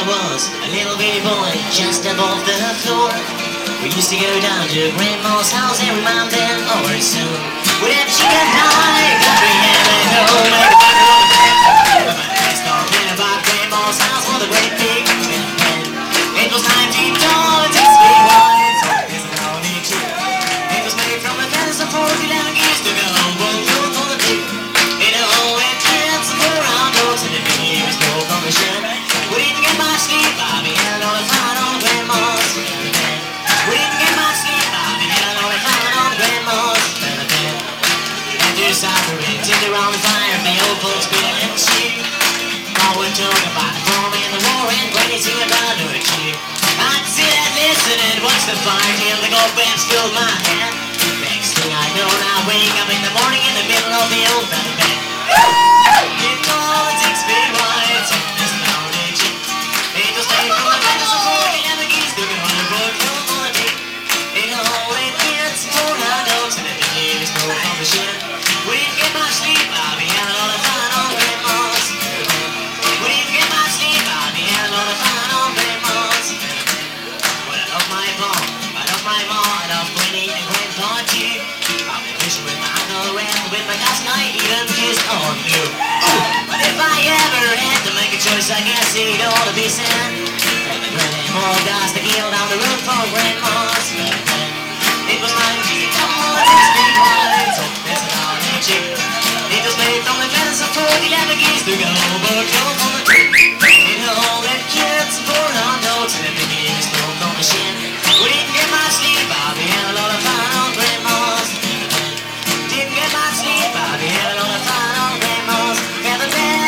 was a little bitty boy just above the floor. We used to go down to Grandma's house every mountain or soon. We'd have chicken pie, country ham and home. But my dad talking about Grandma's house for the great big pen. It was 19 tall, 6 feet wide, so it's an only two. It was made from the feathers of 11 years to go. One good for the two. In a hole with kids and 4 round doors and the baby was broke on the shed. We didn't get much sleep, Bobby had all the fun on Grandma's bed. We didn't get much sleep, Bobby had all the fun on Grandma's bed. After supper, we tipped around the fire, the old folks been and cheap. All we talk about the home and the war and Granny sing about her cheap. I'd sit and listen and watch the fire till the gold band filled my head. Next thing I know, I wake up in the morning in the middle of the old feather bed. It all 6 feet wide, so there's no danger. It was made from the feathers of 11 geese to go on the road from the day. It all in kids, 4 round dogs, and the baby was broke on the shed. We didn't get much sleep, Bobby had a lot of fun on Grandma's bed. We didn't get much sleep, Bobby had a lot of fun on Grandma's bed. Well, I love my mom, I love my mom, I love Granny and Grandpa too. I'll be fishing with my uncle Red, with my cousin I even kissed on you. But if I ever had to make a choice, I guess it ought to be Sam. And the Granny more guys to kill down the road for Grandma's bed. It was 19 tall, 6 feet wide, so there's an orange chick. It was made from the feathers of 11 geese to go over drove on the tree. It all had kids, 4 round dogs, and the baby was broke on the shed. We didn't get much sleep, Bobby had a lot of fun on Grandma's bed. Didn't get much sleep, Bobby had a lot of fun on Grandma's feather bed.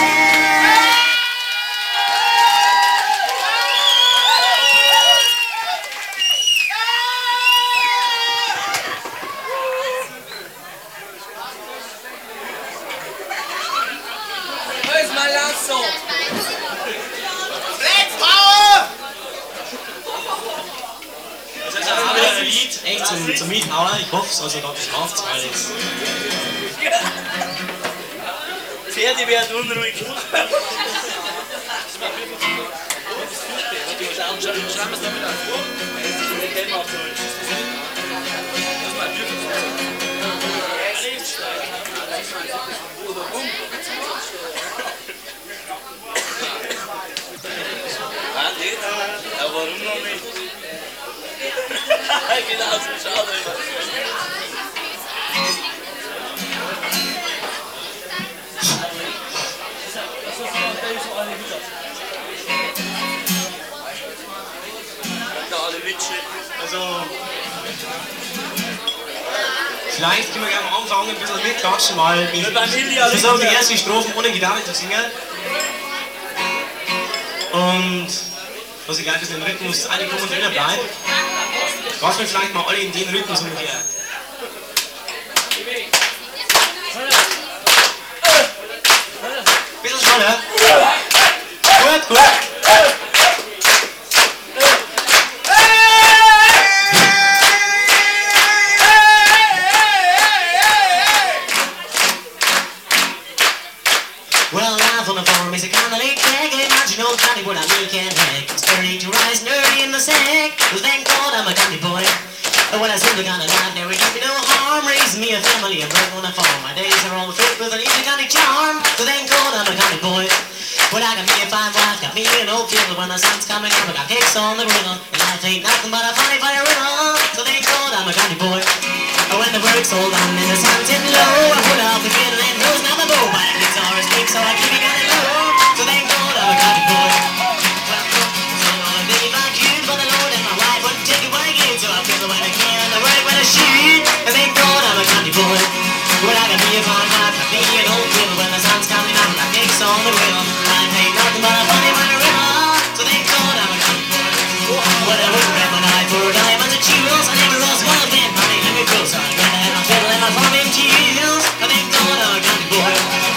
Where's my last song? Let's power! Das ist ja wieder ein Lied, echt zum Miethauen. Ich hoffe es, also da geschafft es alles. Pferde werden unruhig. Schreiben wir es damit an. Den kennen wir auf Deutsch. Das ist mal ja, warum noch nicht? Genau so, schade. Also, vielleicht können wir gerne am Anfang ein bisschen mitklatschen, weil ich versuche die ersten Strophen ohne Gitarre zu singen. Und dass ich gleich ein bisschen den Rhythmus angekommen und drinnen bleibt. Was wir vielleicht mal alle in den Rhythmus ungefähr. Bisschen schneller. Gut, gut. Well, life on the farm is a kind of late bag. Imagine old Johnny what I make and heck. Sturdy to rise, nerdy in the sack. Well, thank God I'm a country boy. But when I said the kind of life, never did me no harm. Raising me a family and working on a farm. My days are all filled with an easy country charm. So thank God I'm a country boy. Well, I got me a fine wife, got me an old field. When the sun's coming up, I got cakes on the griddle. And life ain't nothing but a funny fire riddle. So thank God I'm a country boy. When the work's all done and the sun's in low, I put out the fiddle and rose now my bow. My guitar is big, so I keep it on it low. So thank God I'm a country boy. So I wanna be like you, but the Lord and my wife wouldn't take it what I give. So I feel when I can, I work when I shoot. And thank God I'm a country boy. Well, I can be a fine wife, I be an old fiddle. When the sun's coming up, I cakes on the griddle. Life ain't nothing but a funny fire riddle. So thank God I'm a country boy. Well, I wouldn't grab my knife for diamonds and jewels. I never lost one of them, honey, let me grow. So I'm gonna have my fiddle and my farming tools. I thank God I'm a country boy.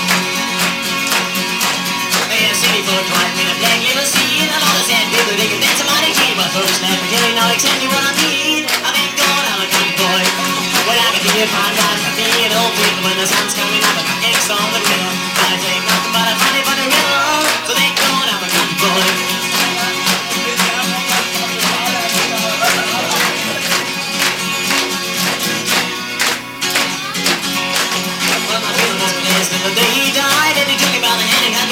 They had a city for a drive in a black limousine. A lot of sad people, they can dance a mighty keen. But first, never really know exactly what I mean. I thank God I'm a country boy. Well, I can be a fine wife, I be an old fiddle. When the sun's coming up, I got cakes on the griddle. Life ain't nothing but a funny riddle. So thank God I'm a country boy.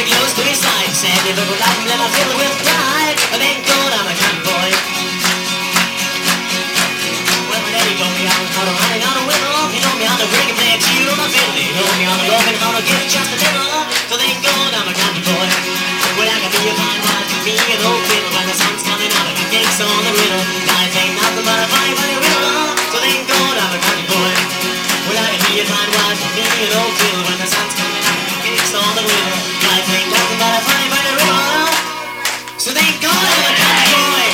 me close to his side. He said, never go life, let me fill with pride. But thank God I'm a country boy. Well, my daddy told me how to ride on a wheel. He told me how to bring a play tune on my fiddle. He told me how to love and how to give just a little. So thank God I'm a country boy. Well, I can be a fine wife to me an old fiddle. When the sun's coming out, I can cakes on the riddle. Life ain't nothing but a fine funny riddle. So thank God I'm a country boy. Well, I can be a fine wife to me an old fiddle. When the sun's coming out, I can cakes on the riddle. Life ain't nothing but a fine funny riddle. So thank God I'm a country boy.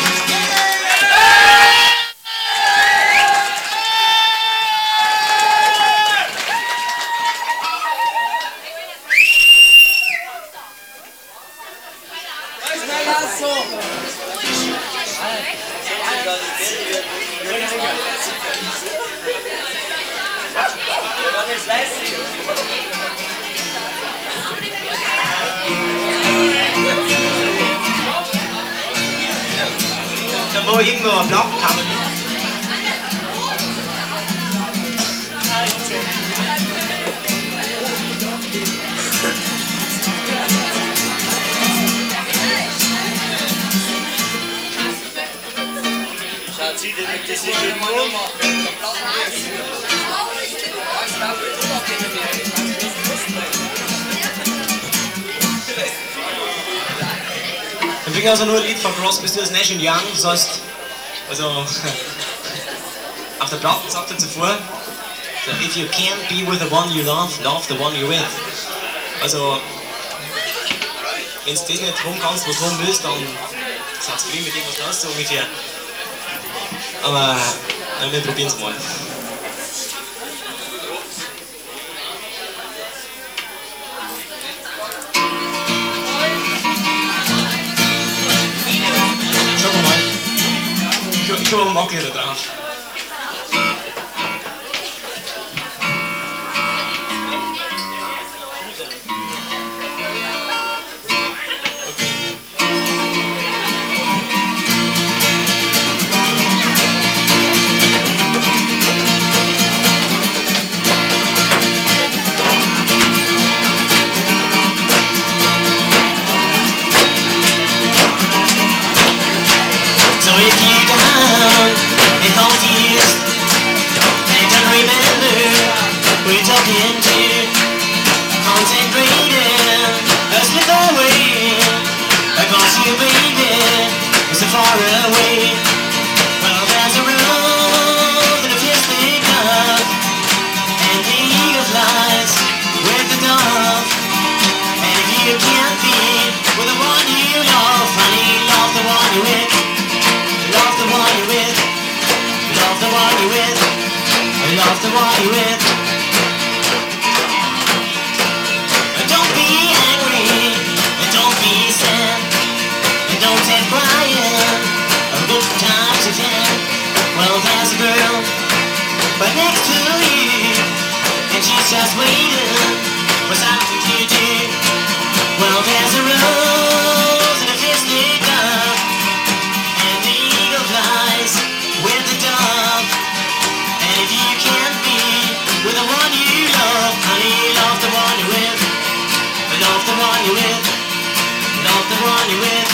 Der må indgå blokkammer. Dann bringen wir also nur ein Lied von Crosby, Stills, Nash & Young. Das heißt, also auf der Platte sagt er zuvor, so, if you can't be with the one you love, love the one you're with. Also, wenn du das nicht rum kannst, was du rum willst, dann sagst du mit dem was los, so ungefähr. Aber wir probieren es mal. Schauen wir mal. Ich habe einen Makler da drauf. Love the one you're with. Don't be angry, and don't be sad, and don't take crying. Good times again. Well, there's a girl right next to you, and she's just waiting for something to do. Well, there's a rose and a fisted dove, and the eagle flies with the dove. And if you can't be with the one you love, honey, love the one you're with. Love the one you're with. Love the one you're with.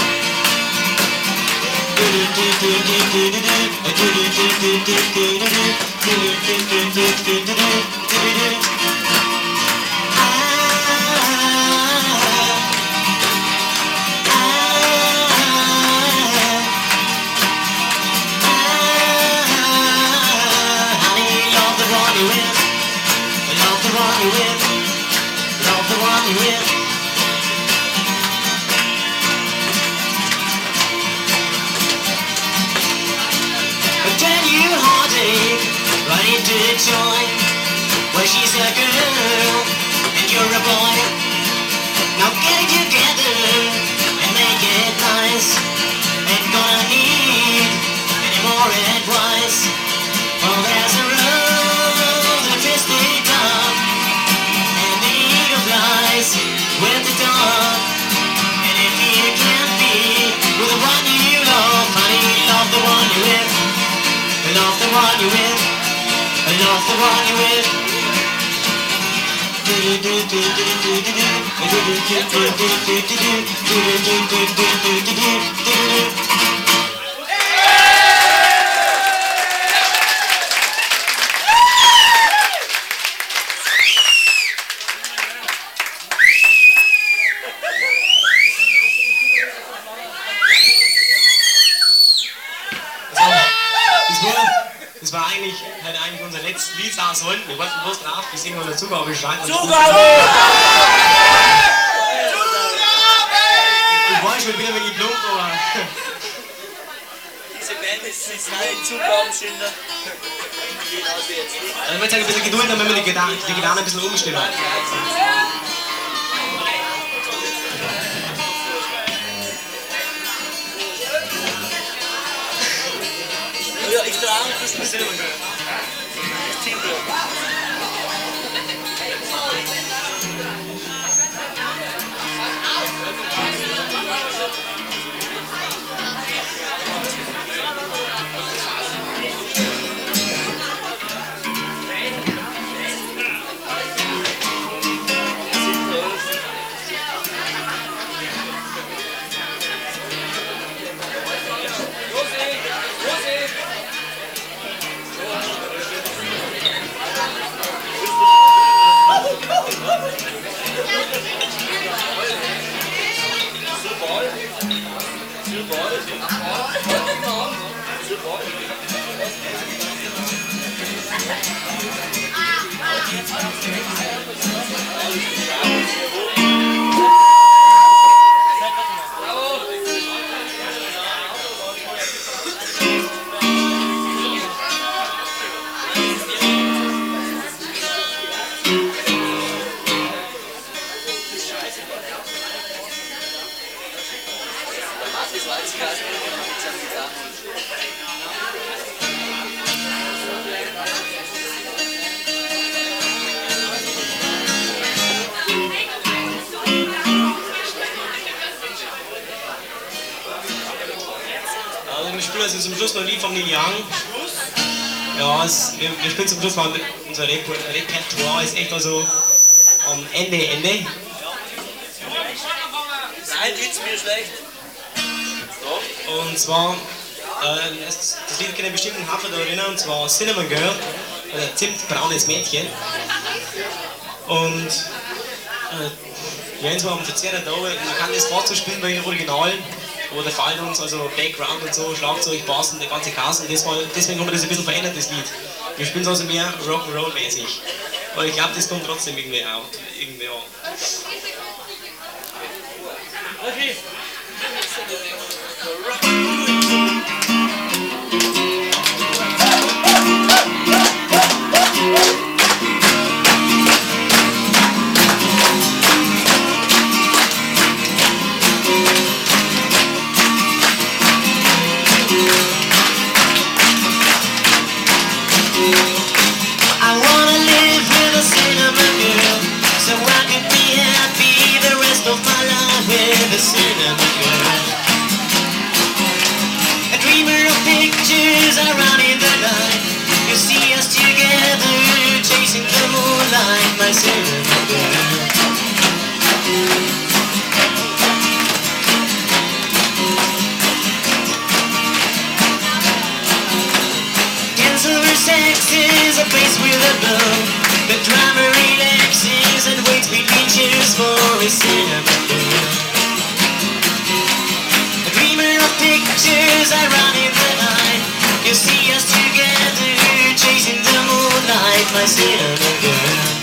Joy, where she's a girl and you're a boy. Now get it together and make it nice. Ain't gonna need any more advice. Well, there's a rose and a fisted dove, and the eagle flies with the dove. And if you can't be with the one you love, honey, love the one you're with. Love the one you're with. Love the one you're with. Das war eigentlich unser letztes Lied sagen sollten. Wir wollten bloß drauf, wir singen unter Zugabe schreien. Zugabe! Ich weiß schon wieder, wenn ich plump, aber. Diese Band ist halt Zugabenschilder. Genauso jetzt nicht. Also, ich möchte ein bisschen Geduld haben, wenn wir die Gitarre ein bisschen umstellen. Ja, ich trage ein bisschen selber. Das Teamwork. Wir spielen also zum Schluss noch ein Lied von Neil Young. Ja, wir spielen zum Schluss mal unser Repertoire ist echt also am Ende. Nein, geht's mir schlecht. Und zwar, das Lied kennt einen bestimmten Hafer da erinnern, und zwar Cinnamon Girl, ein zimtbraunes Mädchen. Und wir haben zwar am Verzehrer da, man kann das fast so spielen wie im Original, wo der fällt uns, also Background und so, Schlagzeug, Bass und der ganze Kasten. Deswegen haben wir das ein bisschen verändert, das Lied. Wir spielen es also mehr Rock'n'Roll-mäßig. Aber ich glaube, das kommt trotzdem irgendwie an. Okay. My cinnamon girl. And silver sex is a place with a blow. The driver relaxes and waits between cheers for his cinnamon girl. A dreamer of pictures I run in the night. You see us together chasing the moonlight, my cinnamon girl.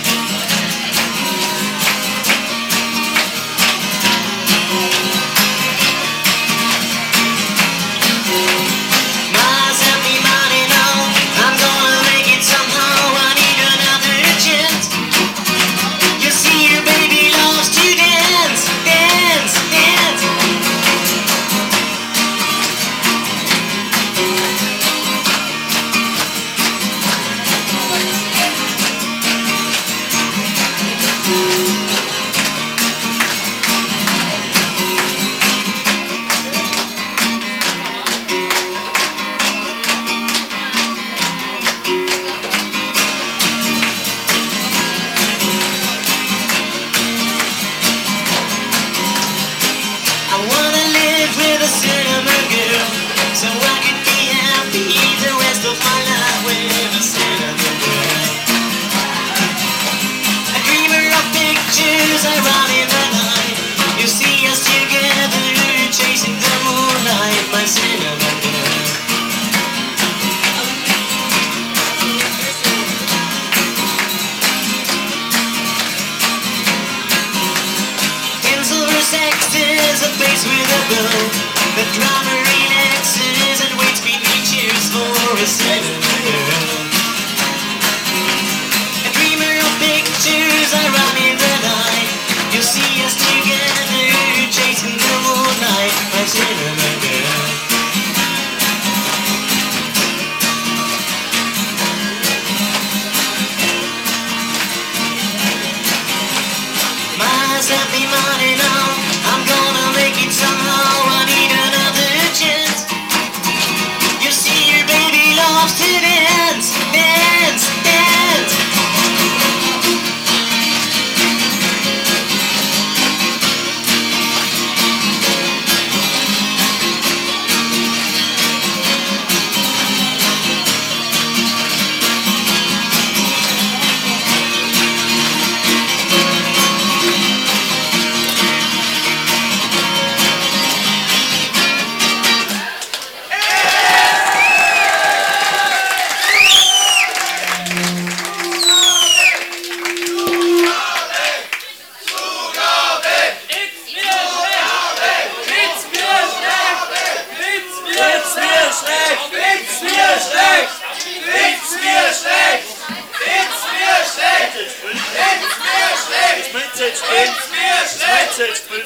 Mindset stehen. Das Mindset spielen.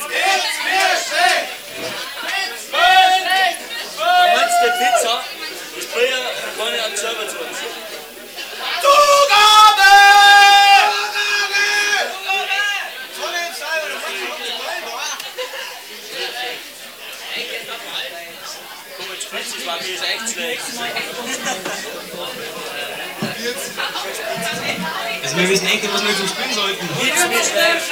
Meinst du, der Pizza? Ich bin ja keine Observer zu uns. Zugabe! Komm, jetzt spielst du es mal, mir ist echt schlecht. Also wir wissen echt, was wir zum Spielen sollten. Jetzt mir schlecht.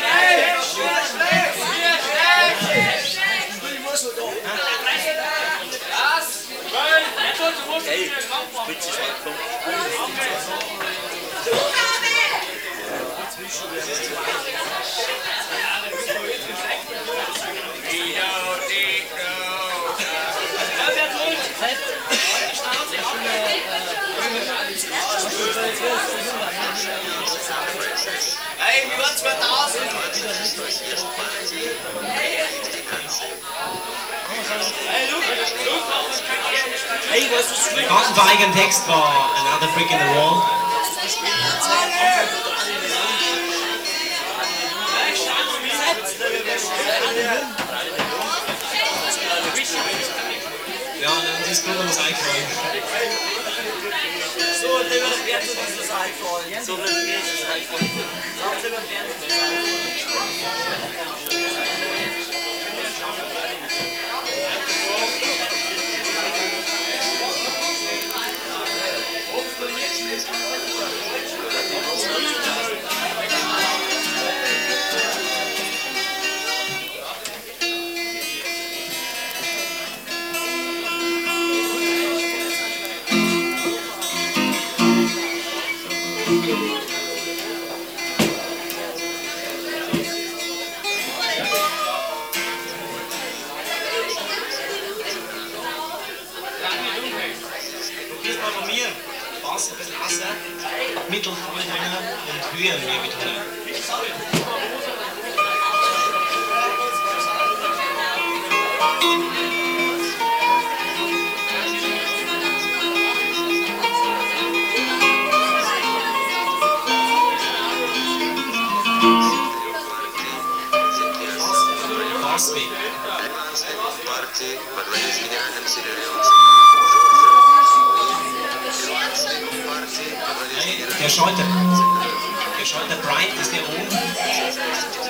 Hey, spitz es mal, komm. Hey, wie war 2000? Hey, was ist schlimm? Gartenverein Text war Another Brick in the Wall. Ja, dann ist gut, was eingefallen. So, lieber Wert ist das iPhone. So, lieber Wert ist das iPhone. So, lieber Wert ist das Probier's mal von mir. Bass ein bisschen Asser, Mittel voll drin und Höhe mehr mit drin. Bass mit. партии во главе с генеральным секретарем Nein, der Schalter Bright ist der oben.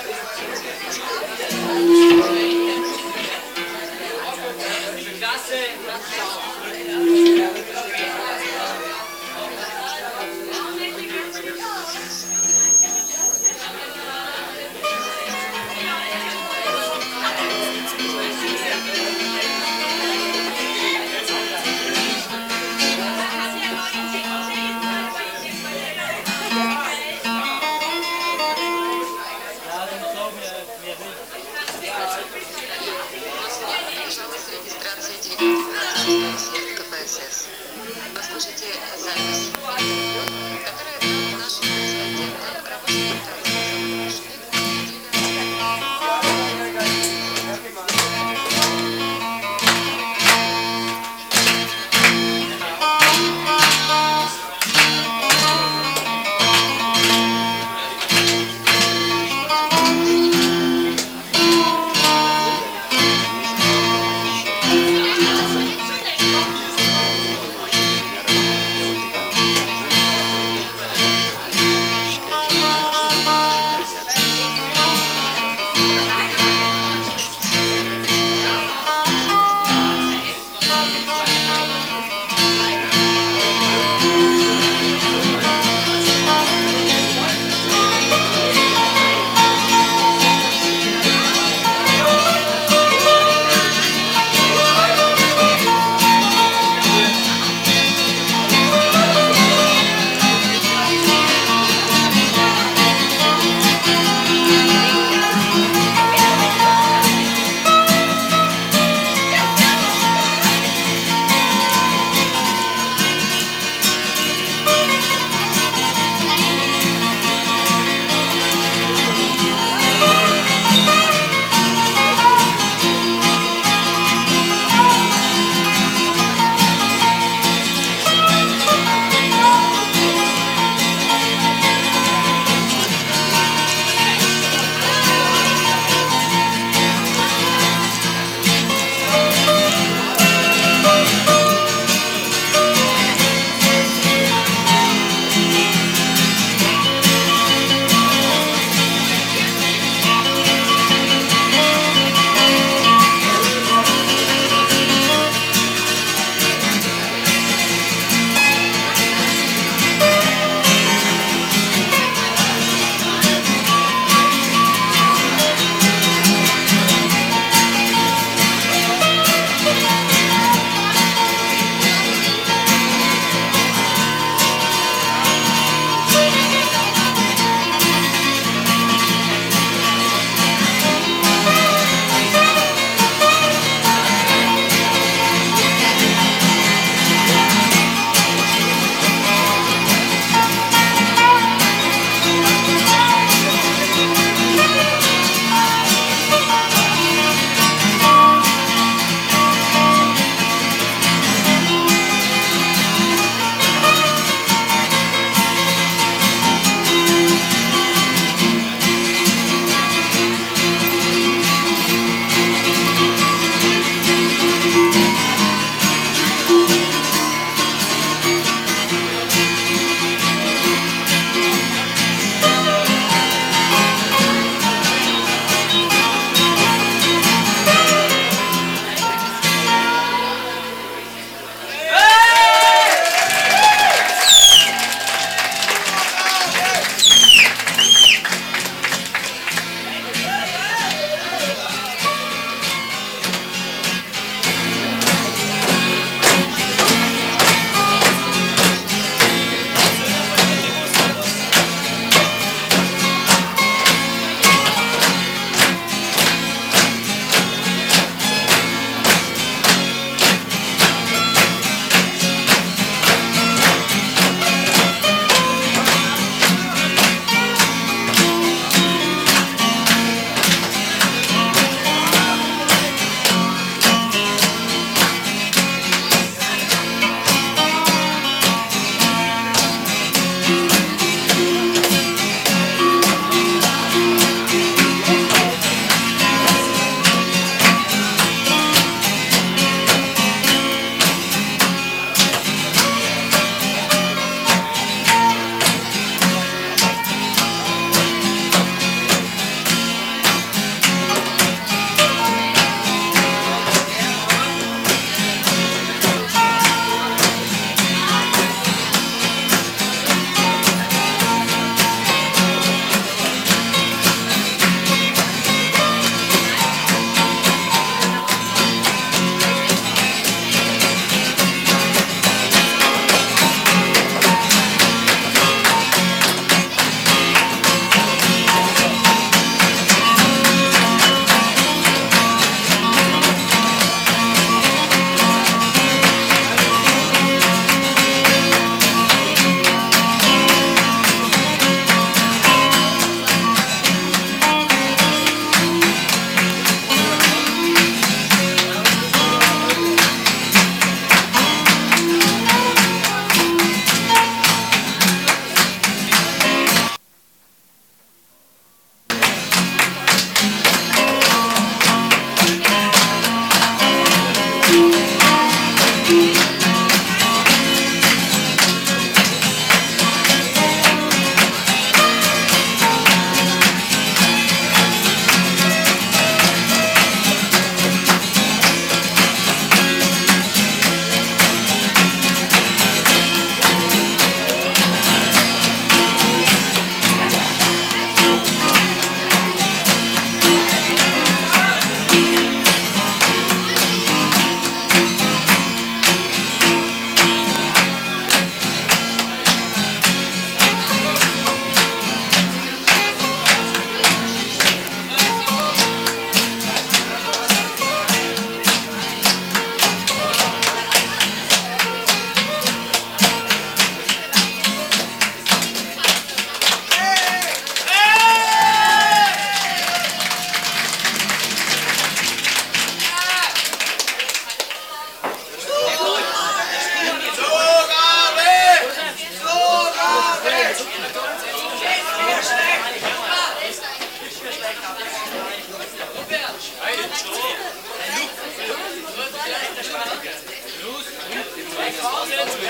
регистрации двигателя КПСС. Послушайте запись, которая дала наш отдельно рабочий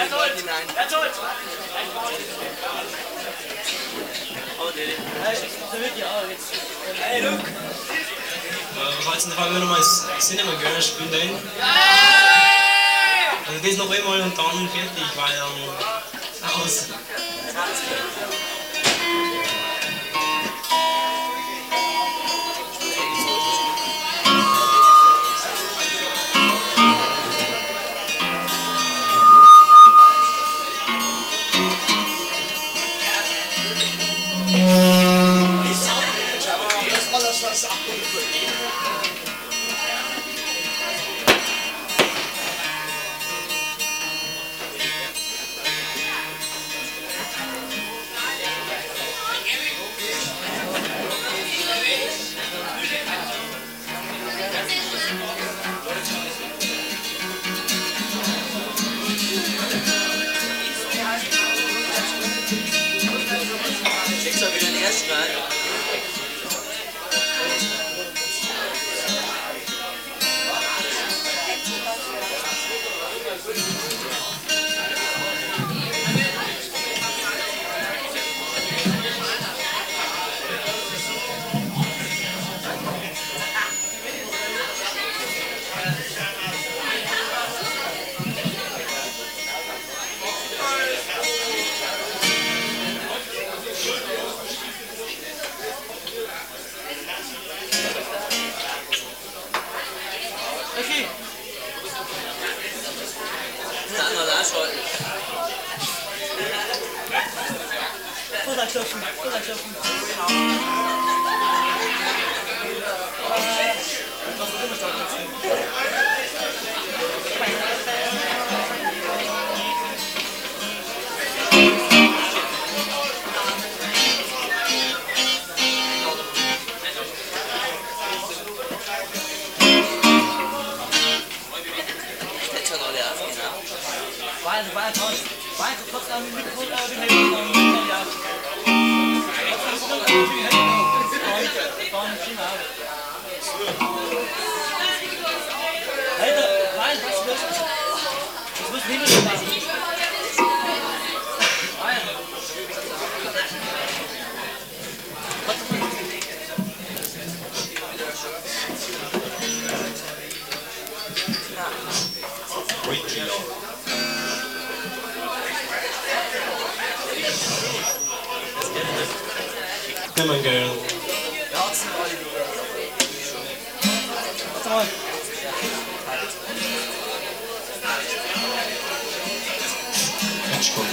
hinein. Oh, nee. Hey, Luke! Was hältst du davon, wenn wir nochmal ins Cinema gehen, spielen den? Also das noch einmal und dann fertig, weil dann aus. Kriegst du wieder den ersten rein? Okay. Dann mal anschalten. Vorder klopfen. Jetzt schon alle aufgehen, ja? Weiter, kurz an den Mikro, die Hände, dann ja. Nein, was ist das? Das muss hinter dir machen. Come on, girl. Warte mal. Catch go.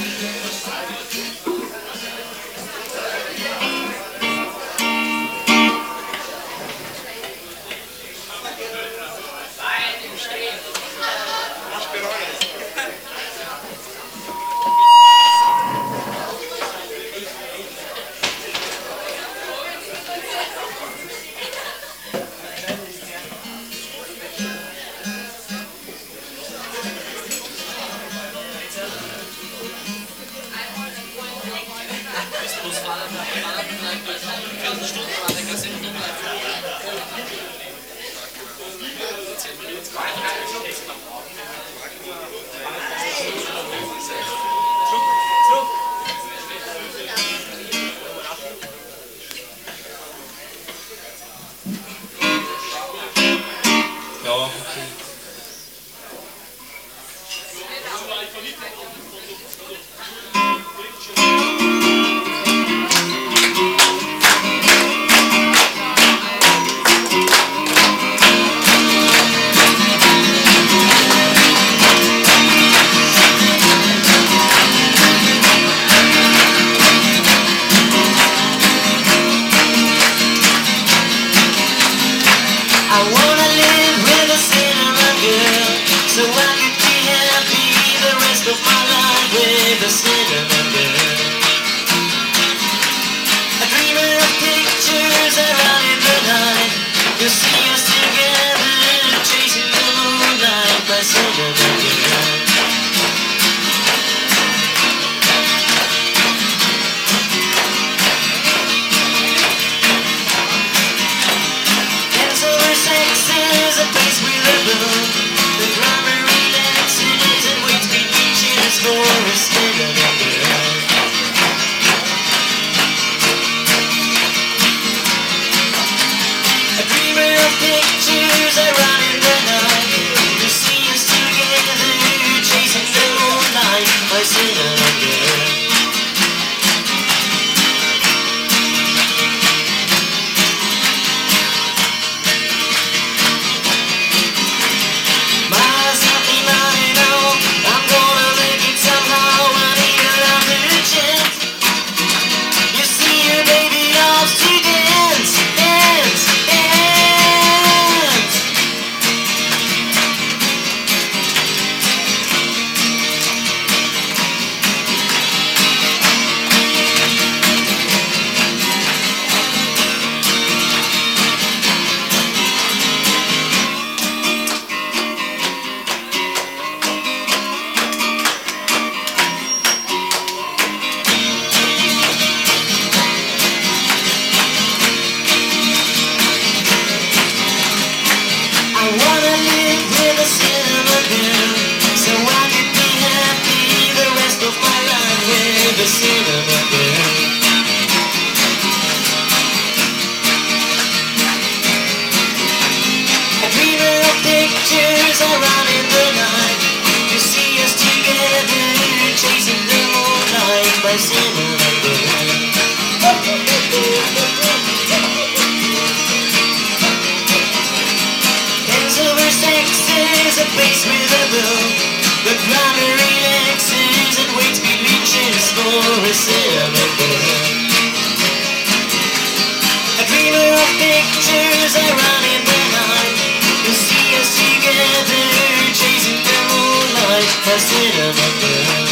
Ja, okay. I wanna live with a cinema face with a boom. The crowd relaxes and waits reaches for a cinnamon bun. A dreamer of pictures I run in the night. You see us together chasing the moonlight. A cinnamon bun.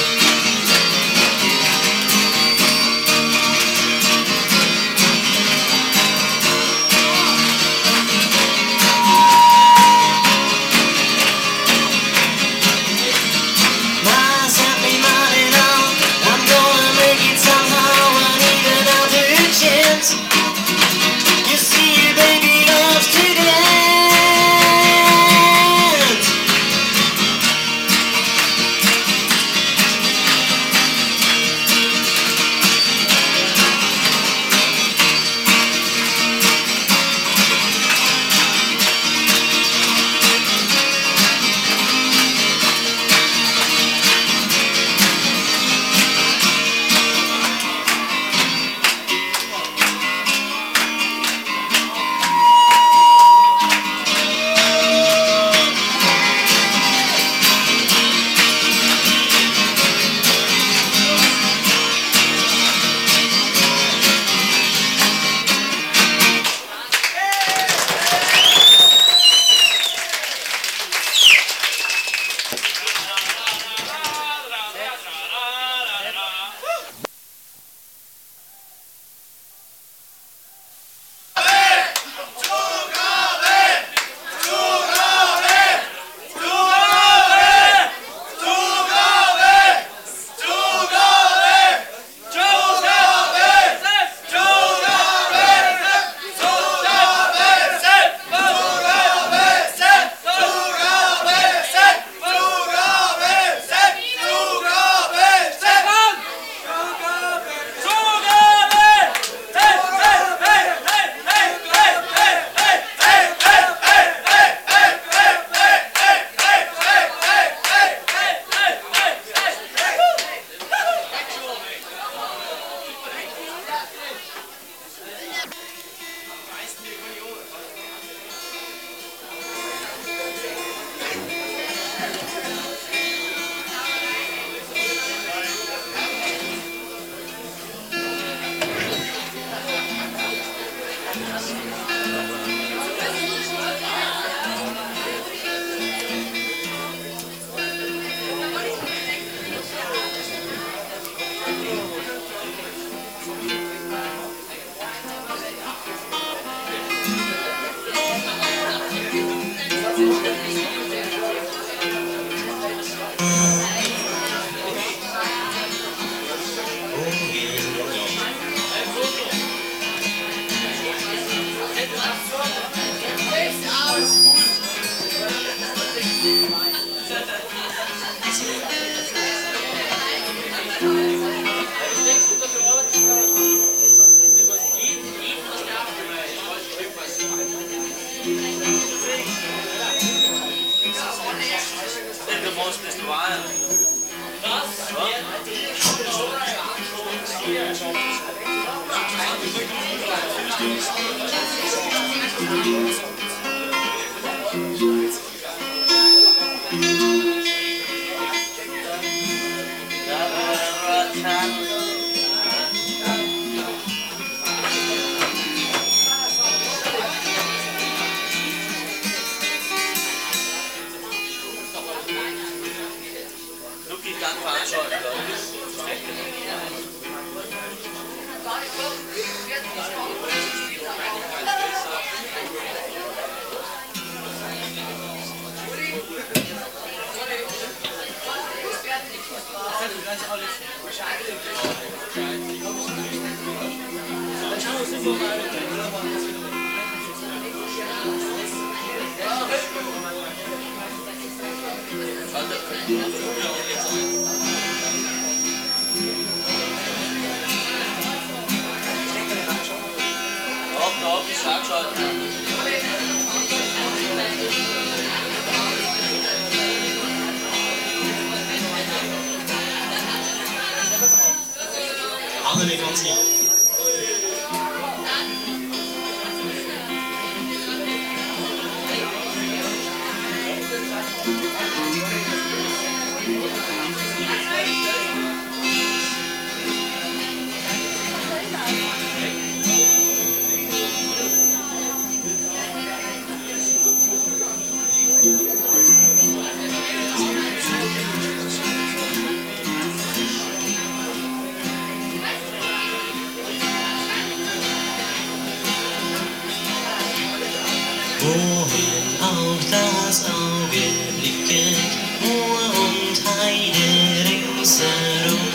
Wohin auch das Auge blicket, Moor und Heide ringsherum.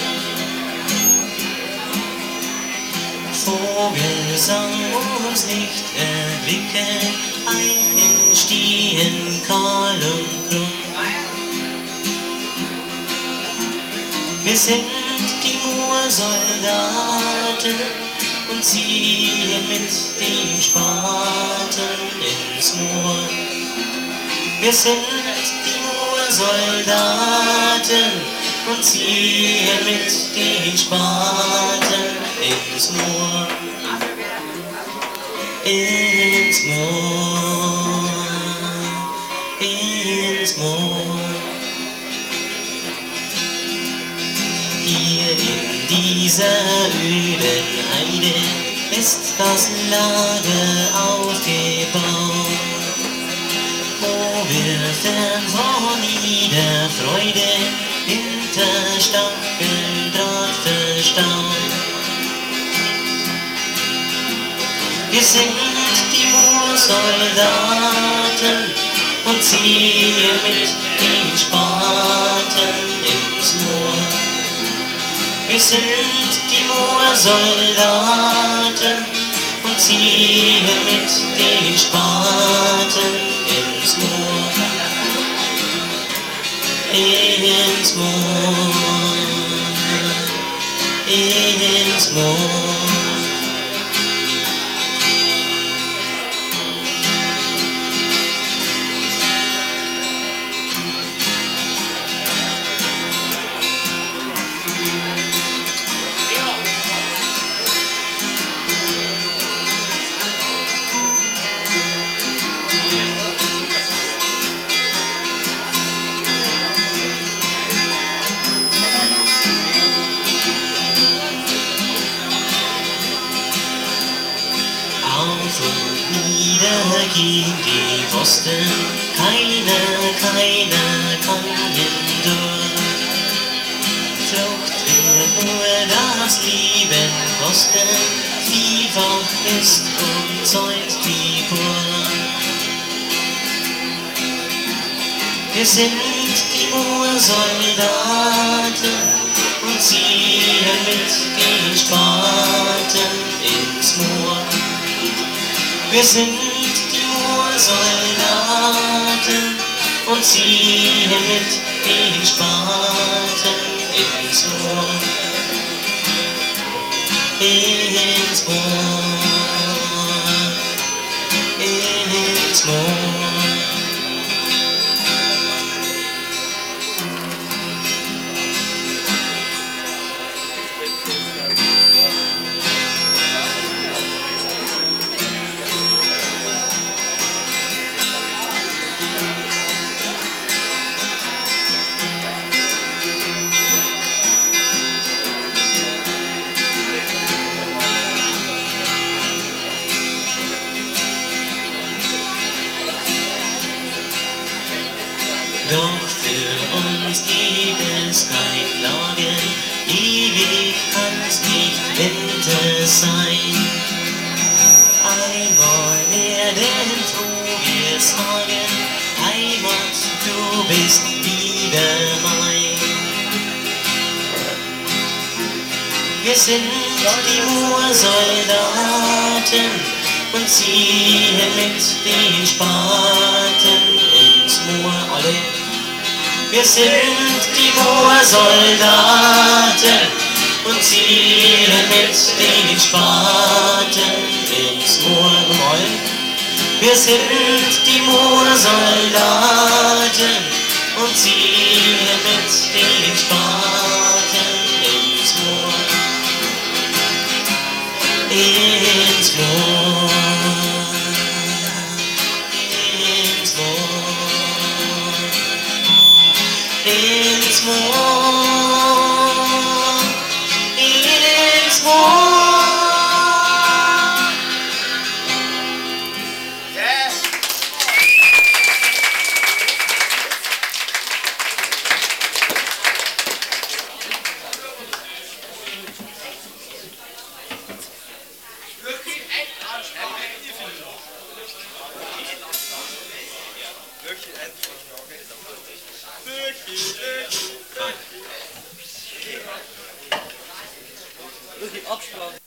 Vogelsang uns nicht erblicken, Eichen stehen kahl und krumm. Wir sind die Moorsoldaten und ziehen mit dem Spaten ins Moor. Wir sind die Moorsoldaten und ziehen mit dem Spaten ins Moor. Ins Moor, ins Moor. Hier in dieser öden Heide ist das Lager aufgebaut, wo wir fern von jeder Freude hinter Stacheldraht verstaut. Wir sind die Moorsoldaten und ziehen mit den Spaten ins Moor. Wir sind die Moorsoldaten und ziehen mit den Spaten ins Moor. Ins Moor, ins Moor. Auf und nieder ging die Pfosten, keiner kann hindurch. Flucht wird nur das Leben kosten, vielfach ist umzäunt die Burg. Wir sind die Moorsoldaten und ziehen mit den Spaten ins Moor. Wir sind die Moorsoldaten und ziehen mit den Spaten ins Moor. Ins Moor, ins Moor. Doch für uns gibt es kein Klagen, ewig kann's nicht Winter sein. Einmal werden wir sagen, Heimat, du bist wieder mein. Wir sind die Moorsoldaten und ziehen mit den Spaten ins Moor. Alle. Wir sind die Moorsoldaten und ziehen mit den Spaten ins Moor. Wir sind die Moorsoldaten und ziehen mit den Spaten ins Moor. Ins Moor, ins Moor. warm. It's warm. Yeah. Wirklich Absprache.